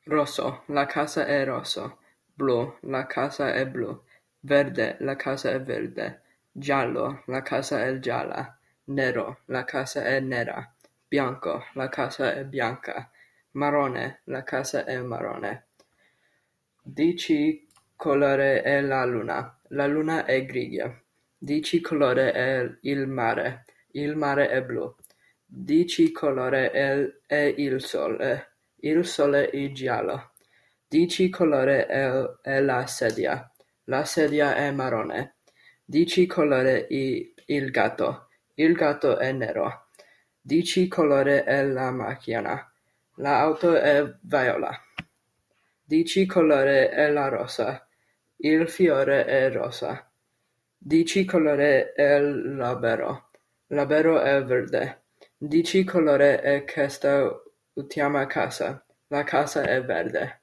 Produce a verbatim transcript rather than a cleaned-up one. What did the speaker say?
Rosso, la casa è rosso. Blu, la casa è blu. Verde, la casa è verde. Giallo, la casa è gialla. Nero, la casa è nera. Bianco, la casa è bianca. Marrone, la casa è marrone. Di che colore è la luna? La luna è grigia. Di che colore è il mare? Il mare è blu. Di che colore è, è il sole? Il sole è giallo. Di che colore è, è la sedia? La sedia è marrone. Di che colore è il gatto? Il gatto è nero. Di che colore è la macchina? L'auto è viola. Di che colore è la rosa? Il fiore è rosa. Di che colore è l'albero? L'albero è verde. Di che colore è questa ultima casa? La casa è verde.